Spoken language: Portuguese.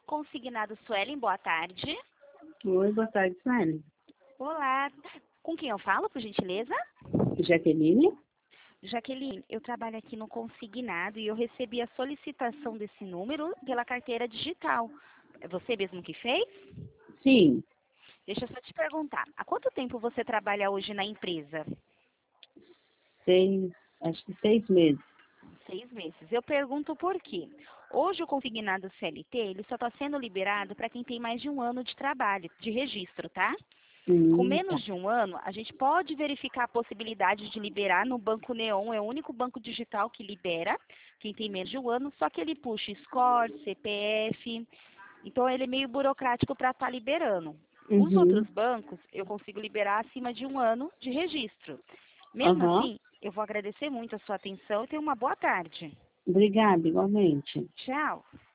Consignado Suelen, boa tarde. Oi, boa tarde, Suelen. Olá, com quem eu falo, por gentileza? Jaqueline? Jaqueline, eu trabalho aqui no Consignado e eu recebi a solicitação desse número pela carteira digital. É você mesmo que fez? Sim, Deixa eu só te perguntar, há quanto tempo você trabalha hoje na empresa? acho que 6 meses. 6 meses. Eu pergunto por quê. Hoje o consignado CLT, ele só está sendo liberado para quem tem mais de 1 ano de trabalho, de registro, tá? Com Tá. menos de 1 ano, a gente pode verificar a possibilidade de liberar no Banco Neon, é o único banco digital que libera quem tem menos de 1 ano, só que ele puxa score, CPF, então ele é meio burocrático para estar liberando. Os Uhum. outros bancos, eu consigo liberar acima de 1 ano de registro. Mesmo Aham. assim, eu vou agradecer muito a sua atenção e tenha uma boa tarde. Obrigada, igualmente. Tchau.